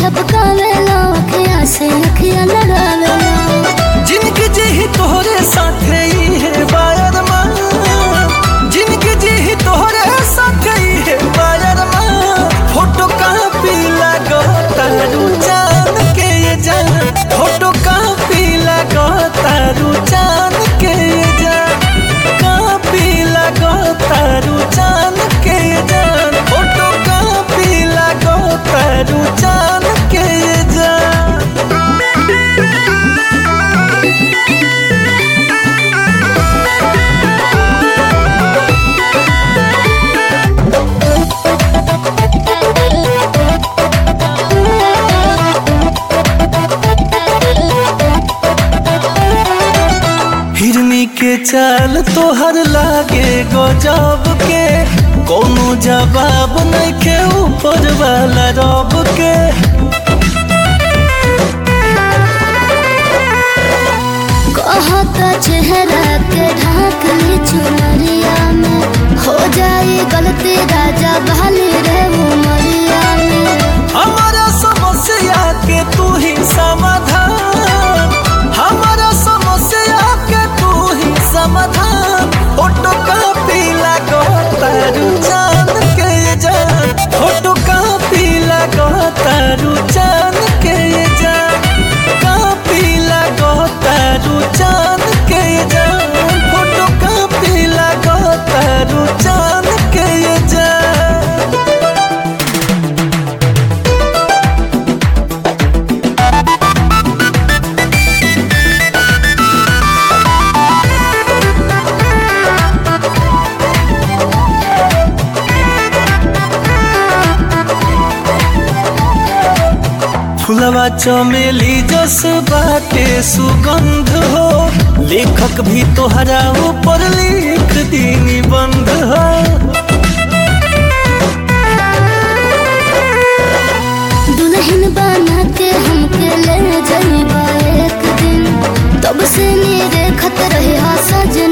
टपकावेला अखियाँ से अखियाँ लड़ावेला। जिनके जी ही तोहरे साथे ही है बायर माँ, जिनके जी ही तोहरे साथे ही है बायर माँ। फोटो कॉपी लगो तारू चांद के ये जान, फोटो कॉपी लगो तारू चांद के ये जान, कॉपी लगो तारू चांद के ये जान, फोटो कॉपी लगो तारू चांद के ये जान। हिरनी के चाल तोहर लागे गजब के, कोनो जवाब नहीं के ऊपर वाला रब के। कहता चेहरा के ढाक ली चुनरिया में, हो जाए गलती राजा बहाली रे उमरिया में। हमारा समस्या के तू ही समाधान, हमारा समस्या के तू ही समाधान। फोटो कॉपी लगो तारू चांद के ये जान, फोटो कॉपी लगो तारू चांद के ये जान, कॉपी लगो तारू चांद के ये जान, फोटो कॉपी लगो तारू चांद के ये जान। फुलवा चमेली जस बाटे सुगंध हो, लेखक भी तोहरा ऊपर लिख दी निबंध हो। दुल्हन बना के हमके ले जाइबा एक दिन, तब से नी देखत रहे सज